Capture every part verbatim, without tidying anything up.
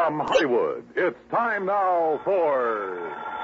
From Hollywood, it's time now for...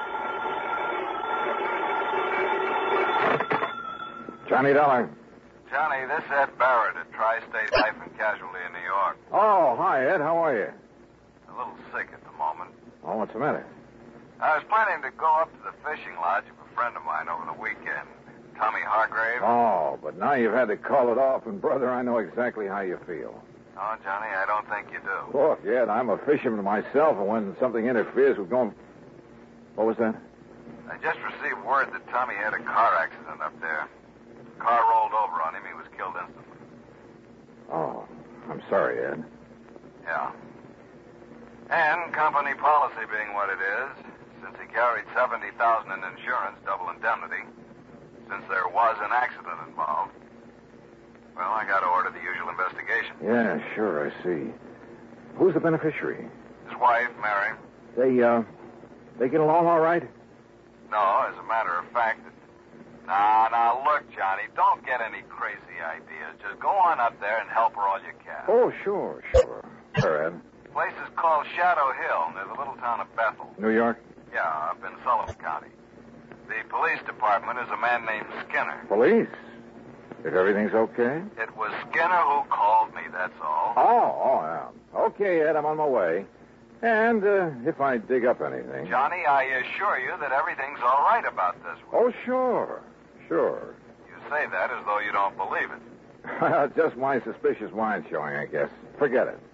Johnny Dollar. Johnny, this is Ed Barrett at Tri-State Life and Casualty in New York. Oh, hi, Ed. How are you? A little sick at the moment. Oh, what's the matter? I was planning to go up to the fishing lodge of a friend of mine over the weekend, Tommy Hargrave. Oh, but now you've had to call it off, and, brother, I know exactly how you feel. Oh, Johnny, I don't think you do. Look, Ed, I'm a fisherman myself, and when something interferes with going... What was that? I just received word that Tommy had a car accident up there. The car rolled over on him. He was killed instantly. Oh, I'm sorry, Ed. Yeah. And company policy being what it is, since he carried seventy thousand dollars in insurance, double indemnity, since there was an accident involved, well, I got to order the usual investigation. Yeah, sure, I see. Who's the beneficiary? His wife, Mary. They, uh, they get along all right? No, as a matter of fact, it... Now, now, look, Johnny, don't get any crazy ideas. Just go on up there and help her all you can. Oh, sure, sure. Sure, Ed. The place is called Shadow Hill, near the little town of Bethel. New York? Yeah, up in Sullivan County. The police department is a man named Skinner. Police? If everything's okay? It was Skinner who called me, that's all. Oh, oh, yeah. Okay, Ed, I'm on my way. And uh, if I dig up anything... Johnny, I assure you that everything's all right about this one. Oh, sure, sure. You say that as though you don't believe it. Just my suspicious mind showing, I guess. Forget it.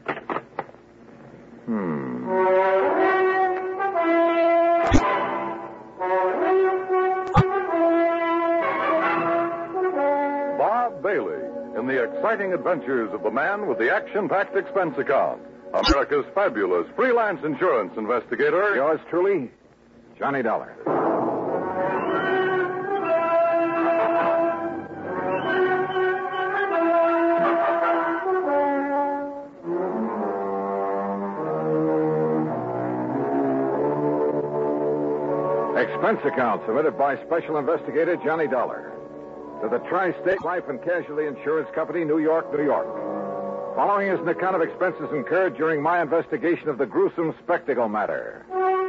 Hmm. Bob Bailey in the exciting adventures of the man with the action-packed expense account. America's fabulous freelance insurance investigator. Yours truly, Johnny Dollar. Expense account submitted by Special Investigator Johnny Dollar to the Tri-State Life and Casualty Insurance Company, New York, New York. Following is an account of expenses incurred during my investigation of the gruesome spectacle matter.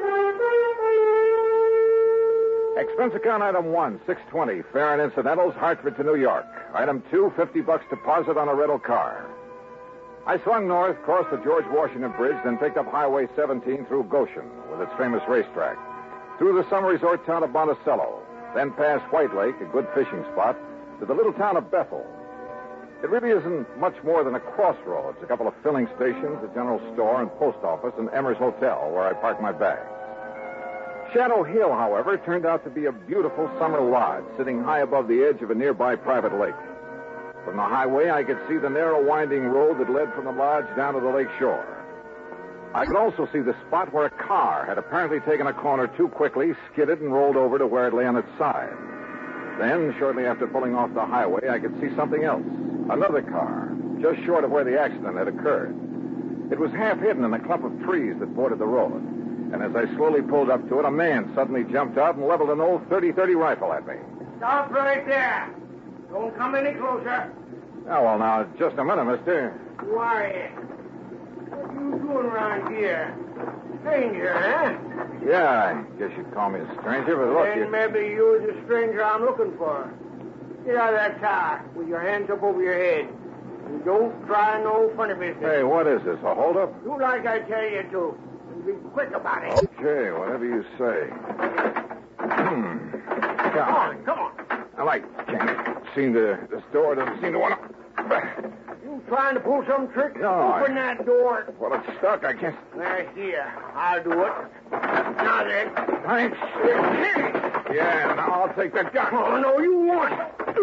Expense account item one, six twenty, fare and incidentals, Hartford to New York. Item two, fifty bucks deposit on a rental car. I swung north, crossed the George Washington Bridge, then picked up Highway seventeen through Goshen with its famous racetrack, through the summer resort town of Monticello, then past White Lake, a good fishing spot, to the little town of Bethel. It really isn't much more than a crossroads, a couple of filling stations, a general store and post office, and Emmer's Hotel, where I park my bags. Shadow Hill, however, turned out to be a beautiful summer lodge sitting high above the edge of a nearby private lake. From the highway, I could see the narrow winding road that led from the lodge down to the lake shore. I could also see the spot where a car had apparently taken a corner too quickly, skidded, and rolled over to where it lay on its side. Then, shortly after pulling off the highway, I could see something else. Another car, just short of where the accident had occurred. It was half hidden in a clump of trees that bordered the road. And as I slowly pulled up to it, a man suddenly jumped out and leveled an old thirty thirty rifle at me. Stop right there. Don't come any closer. Oh, well, now, just a minute, mister. Who are you? What are you doing around here? Stranger, huh? Yeah, I guess you'd call me a stranger, but look, Then you... maybe you're the stranger I'm looking for. Get out of that car with your hands up over your head. And don't try no funny business. Hey, what is this, a holdup? Do like I tell you to. And be quick about it. Okay, whatever you say. Hmm. Come Come on, come on. I like can't seem to... This door doesn't seem to want to... You trying to pull some trick? No, Open I- that door. Well, it's stuck. I can't... There, here. I'll do it. Now then. Thanks. Yeah, now I'll take that gun. Oh, no, you won't.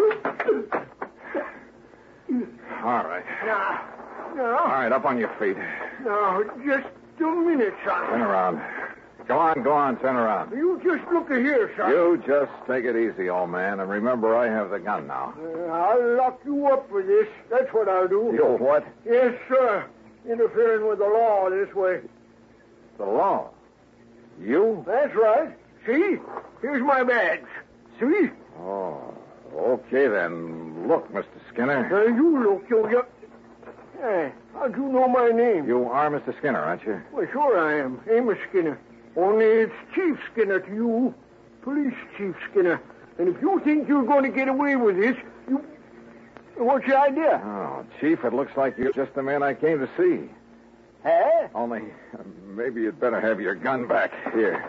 All right. Now, All now, right, up on your feet. now, just a minute, son. Turn around. Go on, go on, turn around. You just look here, son. You just take it easy, old man, and remember I have the gun now. Uh, I'll lock you up for this. That's what I'll do. You what? Yes, sir. Interfering with the law this way. The law? You? That's right. See? Here's my badge. See? Oh, okay then. Look, Mister Skinner. Uh, you look, you, you... Hey, how'd you know my name? You are Mister Skinner, aren't you? Well, sure I am. Amos Skinner. Only it's Chief Skinner to you. Police Chief Skinner. And if you think you're going to get away with this, you... What's your idea? Oh, Chief, it looks like you're just the man I came to see. Huh? Only, uh, maybe you'd better have your gun back. Here.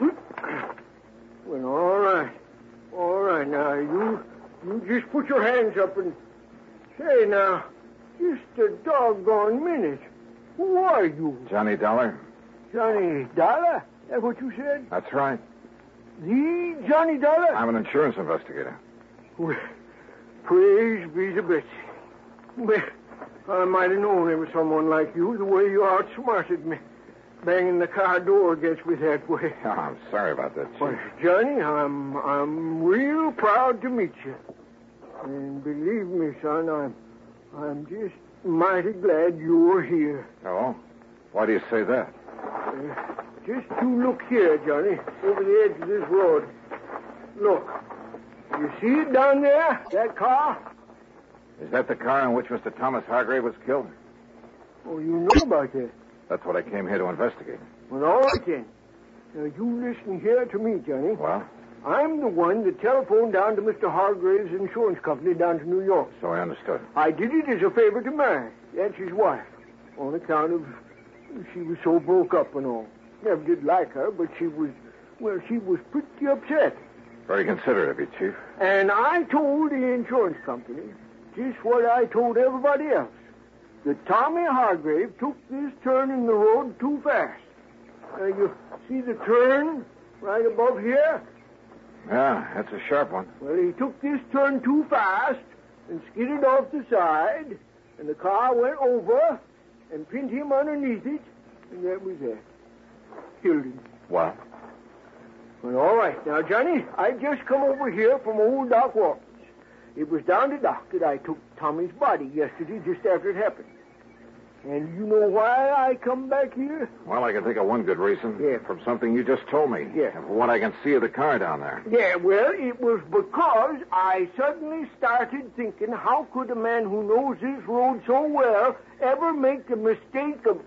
Well, all right. All right, now, you... You just put your hands up and... Say, now, just a doggone minute. Who are you? Johnny Dollar? Johnny Dollar? That what you said? That's right. The Johnny Dollar? I'm an insurance investigator. Well, praise be to Betsy. Well, I might have known there was someone like you, the way you outsmarted me, banging the car door against me that way. Oh, I'm sorry about that, Chief. Well, Johnny, I'm I'm real proud to meet you. And believe me, son, I'm I'm just mighty glad you're here. Oh? Why do you say that? Uh, just you look here, Johnny, over the edge of this road. Look. You see it down there? That car? Is that the car in which Mister Thomas Hargrave was killed? Oh, you know about that. That's what I came here to investigate. Well, all right then. Now, you listen here to me, Johnny. Well? I'm the one that telephoned down to Mister Hargrave's insurance company down to New York. So I understood. I did it as a favor to Mary. That's his wife. On account of she was so broke up and all. Never did like her, but she was, well, she was pretty upset. Very considerate of you, Chief. And I told the insurance company just what I told everybody else. That Tommy Hargrave took this turn in the road too fast. Now, you see the turn right above here? Yeah, that's a sharp one. Well, he took this turn too fast and skidded off the side, and the car went over and pinned him underneath it, and that was it. Killed him. What? Well, all right. Now, Johnny, I just come over here from old Doc Walton's. It was down to Doc that I took Tommy's body yesterday just after it happened. And you know why I come back here? Well, I can think of one good reason. Yeah. From something you just told me. Yeah. And from what I can see of the car down there. Yeah, well, it was because I suddenly started thinking, how could a man who knows this road so well ever make the mistake of...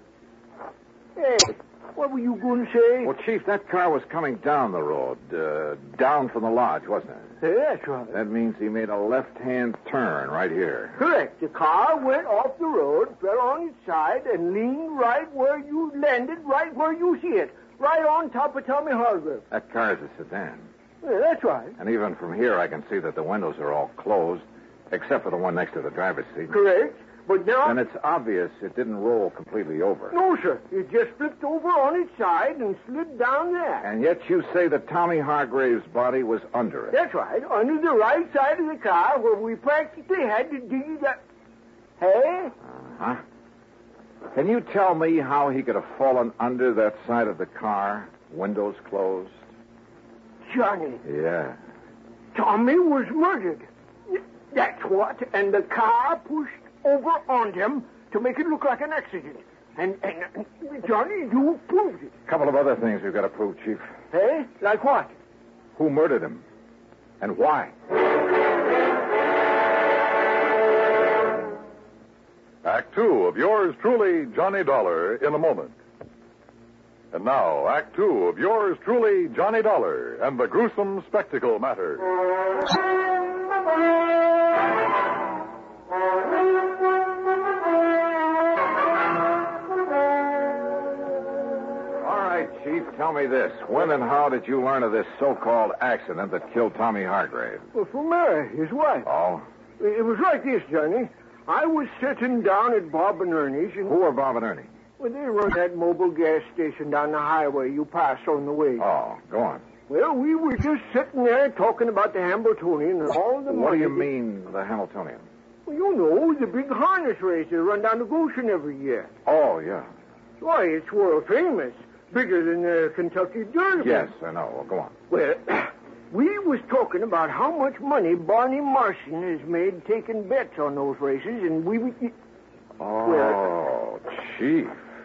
Hey, what were you going to say? Well, Chief, that car was coming down the road, uh, down from the lodge, wasn't it? Yeah, that's right. That means he made a left-hand turn right here. Correct. The car went off the road, fell on its side, and leaned right where you landed, right where you see it, right on top of Tommy Hargrave. That car is a sedan. Yeah, that's right. And even from here, I can see that the windows are all closed, except for the one next to the driver's seat. Correct. But now... And it's obvious it didn't roll completely over. No, sir. It just flipped over on its side and slid down there. And yet you say that Tommy Hargrave's body was under it. That's right. Under the right side of the car where we practically had to dig it up. Hey? Uh-huh. Can you tell me how he could have fallen under that side of the car, windows closed? Johnny. Yeah. Tommy was murdered. That's what. And the car pushed over on him to make it look like an accident. And, and, and Johnny, you proved it. A couple of other things we've got to prove, Chief. Hey? Like what? Who murdered him? And why? Act two of yours truly, Johnny Dollar, in a moment. And now, Act two of yours truly, Johnny Dollar, and the gruesome spectacle matter. Chief, tell me this. When and how did you learn of this so-called accident that killed Tommy Hargrave? Well, from Mary, his wife. Oh? It was like this, Johnny. I was sitting down at Bob and Ernie's and... Who are Bob and Ernie? Well, they run that mobile gas station down the highway you pass on the way. Oh, go on. Well, we were just sitting there talking about the Hambletonian and all the What money... do you that... mean, the Hamiltonian? Well, you know, the big harness race that run down to Goshen every year. Oh, yeah. Why, it's world famous. Bigger than the Kentucky Derby. Yes, I know. Well, go on. Well, we was talking about how much money Barney Marson has made taking bets on those races, and we... Oh, well, Chief.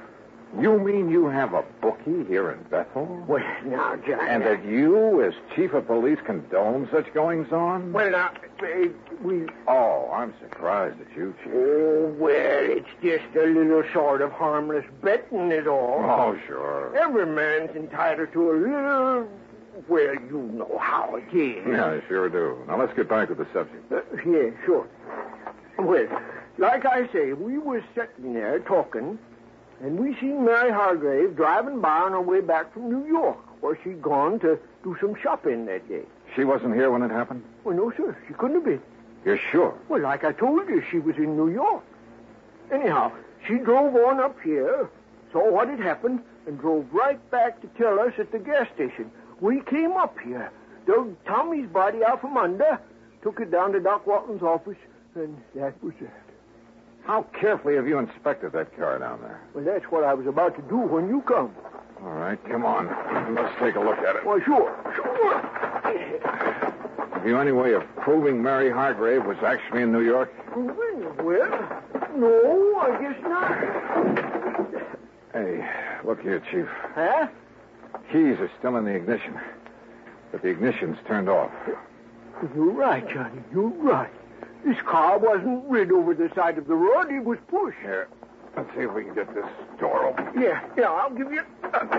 You mean you have a bookie here in Bethel? Well, now, Johnny. And that you, as chief of police, condone such goings-on? Well, now, uh, we... Oh, I'm surprised at you, Chief. Oh, well, it's just a little sort of harmless betting is all. Oh, sure. Every man's entitled to a little... Well, you know how it is. Yeah, I sure do. Now, let's get back to the subject. Uh, yeah, sure. Well, like I say, we was sitting there talking, and we seen Mary Hargrave driving by on her way back from New York, where she'd gone to do some shopping that day. She wasn't here when it happened? Well, no, sir. She couldn't have been. You're sure? Well, like I told you, she was in New York. Anyhow, she drove on up here, saw what had happened, and drove right back to tell us at the gas station. We came up here, dug Tommy's body out from under, took it down to Doc Walton's office, and that was it. How carefully have you inspected that car down there? Well, that's what I was about to do when you come. All right, come on. Let's take a look at it. Well, sure, sure. Have you any way of proving Mary Hargrave was actually in New York? Well, no, I guess not. Hey, look here, Chief. Huh? Keys are still in the ignition, but the ignition's turned off. You're right, Johnny. You're right. This car wasn't rid over the side of the road. It was pushed. Here, let's see if we can get this door open. Yeah, yeah, I'll give you...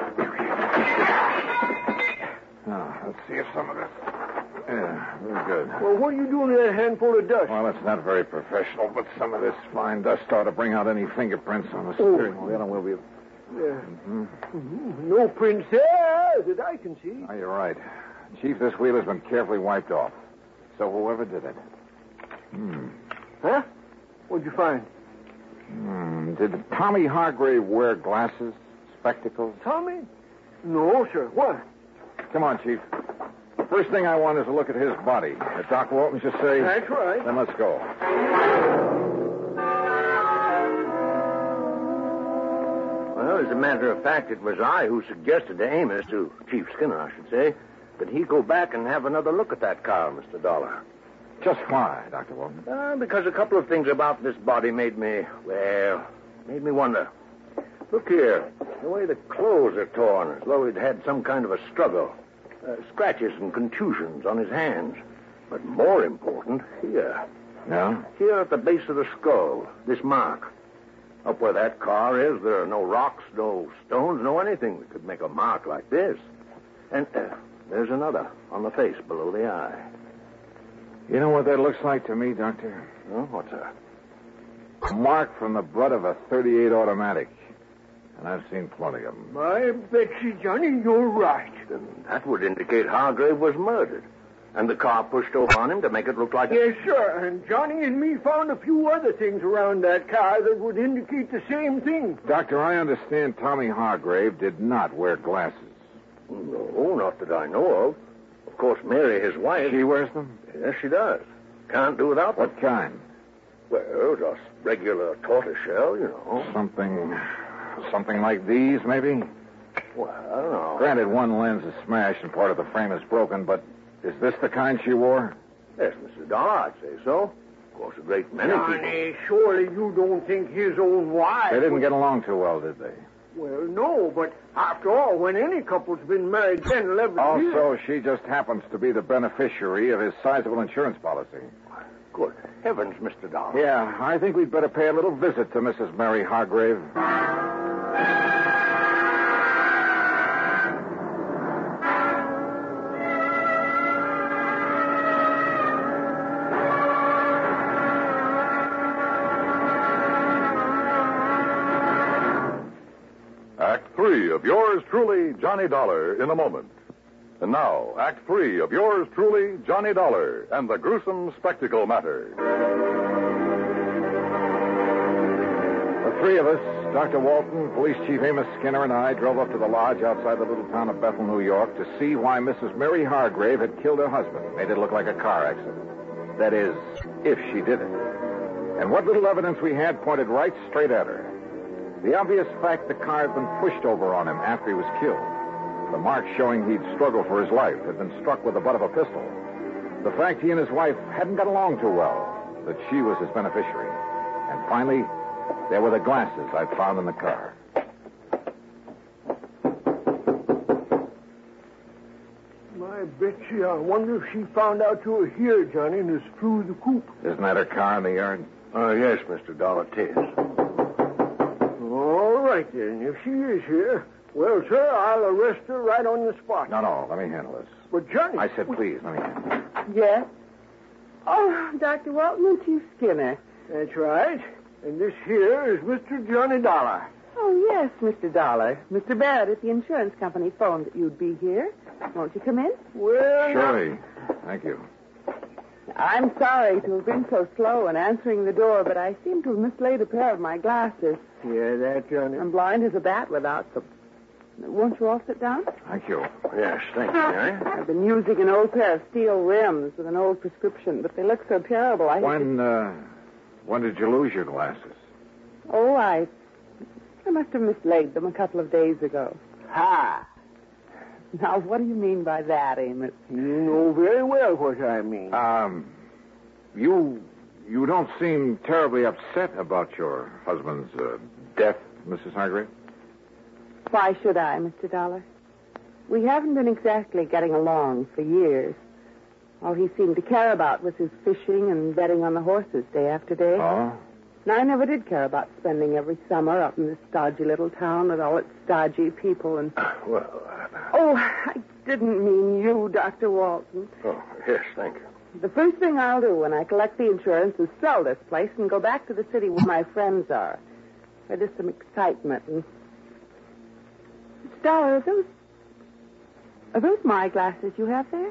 Now, let's see if some of this... Yeah, very good. Well, what are you doing with that handful of dust? Well, it's not very professional, but some of this fine dust ought to bring out any fingerprints on the Oh. steering wheel, and we'll be... Yeah. Mm-hmm. Mm-hmm. No prints there that I can see. Oh, you're right. Chief, this wheel has been carefully wiped off. So whoever did it... Hmm. Huh? What'd you find? Hmm. Did Tommy Hargrave wear glasses, spectacles? Tommy? No, sir. What? Come on, Chief. First thing I want is a look at his body. Did Doc Walton just say... That's right. Then let's go. Well, as a matter of fact, it was I who suggested to Amos, to Chief Skinner, I should say, that he go back and have another look at that car, Mister Dollar. Just why, Doctor Walton? Uh, because a couple of things about this body made me, well, made me wonder. Look here, the way the clothes are torn, as though he'd had some kind of a struggle. Uh, scratches and contusions on his hands. But more important, here. No? Here at the base of the skull, this mark. Up where that car is, there are no rocks, no stones, no anything that could make a mark like this. And uh, there's another on the face below the eye. You know what that looks like to me, Doctor? Oh, what's that? A mark from the butt of a thirty-eight automatic. And I've seen plenty of them. My Betsy, Johnny, you're right. Then that would indicate Hargrave was murdered. And the car pushed over on him to make it look like... Yes, sir. And Johnny and me found a few other things around that car that would indicate the same thing. Doctor, I understand Tommy Hargrave did not wear glasses. No, not that I know of. Of course, Mary, his wife... She wears them? Yes, she does. Can't do without them. What kind? Well, just regular tortoiseshell, you know. Something... Something like these, maybe? Well, I don't know. Granted, one lens is smashed and part of the frame is broken, but is this the kind she wore? Yes, Mister Dollar, I'd say so. Of course, a great many Johnny, people... surely you don't think his own wife... They didn't get along too well, did they? Well, no, but after all, when any couple's been married ten, eleven years... Also, she just happens to be the beneficiary of his sizable insurance policy. Good heavens, Mister Dollar. Yeah, I think we'd better pay a little visit to Missus Mary Hargrave. Act three of yours truly, Johnny Dollar, in a moment. And now, Act three of yours truly, Johnny Dollar, and the gruesome spectacle matter. The three of us, Doctor Walton, Police Chief Amos Skinner, and I, drove up to the lodge outside the little town of Bethel, New York, to see why Missus Mary Hargrave had killed her husband, made it look like a car accident. That is, if she did it. And what little evidence we had pointed right straight at her. The obvious fact the car had been pushed over on him after he was killed. The mark showing he'd struggled for his life had been struck with the butt of a pistol. The fact he and his wife hadn't got along too well, that she was his beneficiary. And finally, there were the glasses I'd found in the car. Betsy, I wonder if she found out you were here, Johnny, and has flew the coop. Isn't that her car in the yard? Oh, yes, Mister Dollar, it is. All right, then. If she is here, well, sir, I'll arrest her right on the spot. No, no, let me handle this. But, Johnny... I said please, let me handle it. Yes? Oh, Doctor Walton and Chief Skinner. That's right. And this here is Mister Johnny Dollar. Oh, yes, Mister Dollar. Mister Barrett at the insurance company phoned that you'd be here. Won't you come in? Well... Surely. Thank you. I'm sorry to have been so slow in answering the door, but I seem to have mislaid a pair of my glasses. Yeah, that, Johnny. I'm blind as a bat without them. Won't you all sit down? Thank you. Yes, thank you, Mary. I've been using an old pair of steel rims with an old prescription, but they look so terrible. I When, uh, when did you lose your glasses? Oh, I... I must have mislaid them a couple of days ago. Ha! Now, what do you mean by that, Amos? You know very well what I mean. Um, you, you don't seem terribly upset about your husband's uh, death, Missus Hargrave. Why should I, Mister Dollar? We haven't been exactly getting along for years. All he seemed to care about was his fishing and betting on the horses day after day. Oh? And I never did care about spending every summer up in this stodgy little town with all its stodgy people and... Well, uh, Oh, I didn't mean you, Doctor Walton. oh, yes, thank you. The first thing I'll do when I collect the insurance is sell this place and go back to the city where my friends are. Where there's some excitement and... Mister Dollar, are those... Are those my glasses you have there?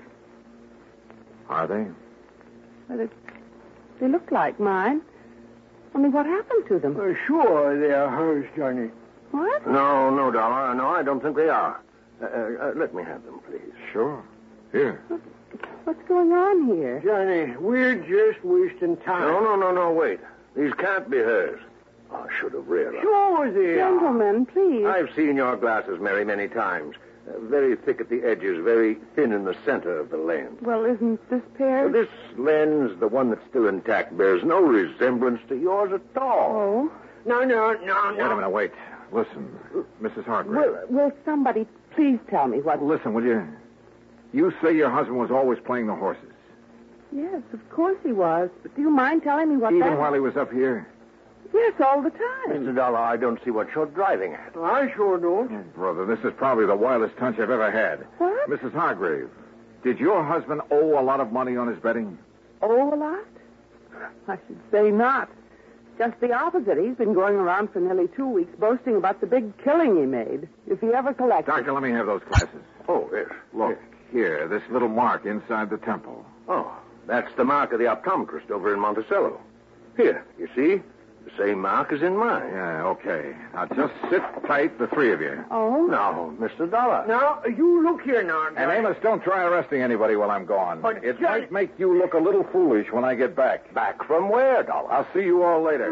Are they? Well, they, they look like mine. Only what happened to them? Uh, sure, they are hers, Johnny. What? No, no, Dollar. No, I don't think they are. Uh, uh, let me have them, please. Sure. Here. What's going on here? Johnny, we're just wasting time. No, no, no, no, wait. These can't be hers. I should have realized. Sure they are. Gentlemen, please. I've seen your glasses, Mary, many times. Uh, very thick at the edges, very thin in the center of the lens. Well, isn't this pair... This lens, the one that's still intact, bears no resemblance to yours at all. Oh. No, no, no, Wait a no. minute, wait. Listen, Missus Hargrave. Will, will somebody please tell me what... Listen, will you? You say your husband was always playing the horses. Yes, of course he was. But do you mind telling me what Even that... while he was up here? Yes, all the time. Mister Dollar, I don't see what you're driving at. I sure don't. Oh, brother, this is probably the wildest hunch I've ever had. What? Missus Hargrave, did your husband owe a lot of money on his betting? Oh, a lot? I should say not. Just the opposite. He's been going around for nearly two weeks boasting about the big killing he made. If he ever collected... Doctor, let me have those glasses. Oh, yes. Look, here, this little mark inside the temple. Oh, that's the mark of the optometrist over in Monticello. Here, you see? The same mark as in mine. Yeah, okay. Now, just sit tight, the three of you. Oh? Now, Mister Dollar. Now, you look here now, Johnny. And Amos, don't try arresting anybody while I'm gone. But, it Johnny- might make you look a little foolish when I get back. Back from where, Dollar? I'll see you all later.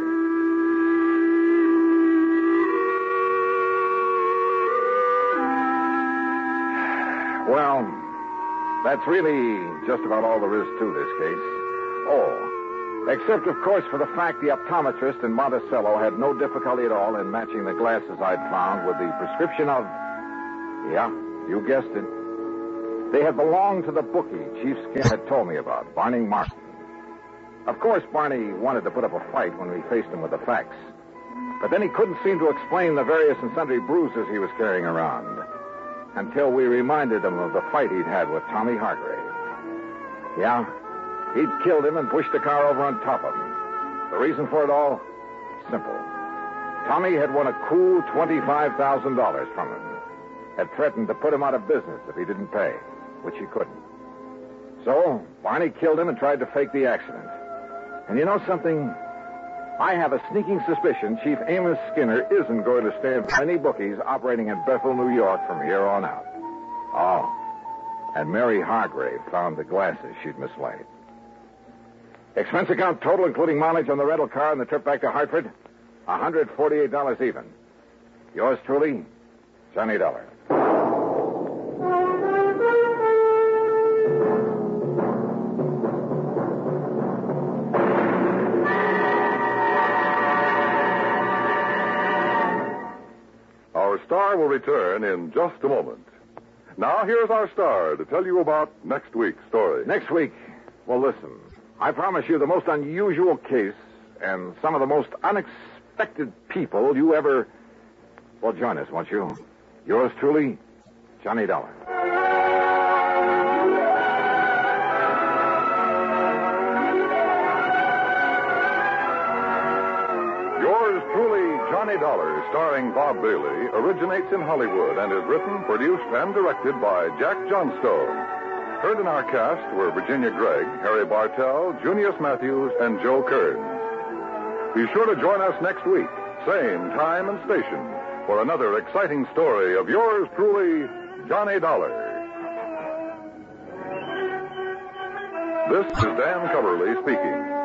Well, that's really just about all there is to this case. Oh, except, of course, for the fact the optometrist in Monticello had no difficulty at all in matching the glasses I'd found with the prescription of... Yeah, you guessed it. They had belonged to the bookie Chief Skinner had told me about, Barney Martin. Of course, Barney wanted to put up a fight when we faced him with the facts. But then he couldn't seem to explain the various and sundry bruises he was carrying around until we reminded him of the fight he'd had with Tommy Hargrave. Yeah, he'd killed him and pushed the car over on top of him. The reason for it all? Simple. Tommy had won a cool twenty-five thousand dollars from him. Had threatened to put him out of business if he didn't pay, which he couldn't. So, Barney killed him and tried to fake the accident. And you know something? I have a sneaking suspicion Chief Amos Skinner isn't going to stand for any bookies operating in Bethel, New York from here on out. Oh, and Mary Hargrave found the glasses she'd mislaid. Expense account total, including mileage on the rental car and the trip back to Hartford, one hundred forty-eight dollars even. Yours truly, Johnny Dollar. Our star will return in just a moment. Now, here's our star to tell you about next week's story. Next week, well, listen. I promise you the most unusual case and some of the most unexpected people you ever... Well, join us, won't you? Yours truly, Johnny Dollar. Yours truly, Johnny Dollar, starring Bob Bailey, originates in Hollywood and is written, produced, and directed by Jack Johnstone. Heard in our cast were Virginia Gregg, Harry Bartell, Junius Matthews, and Joe Kearns. Be sure to join us next week, same time and station, for another exciting story of yours truly, Johnny Dollar. This is Dan Coverly speaking.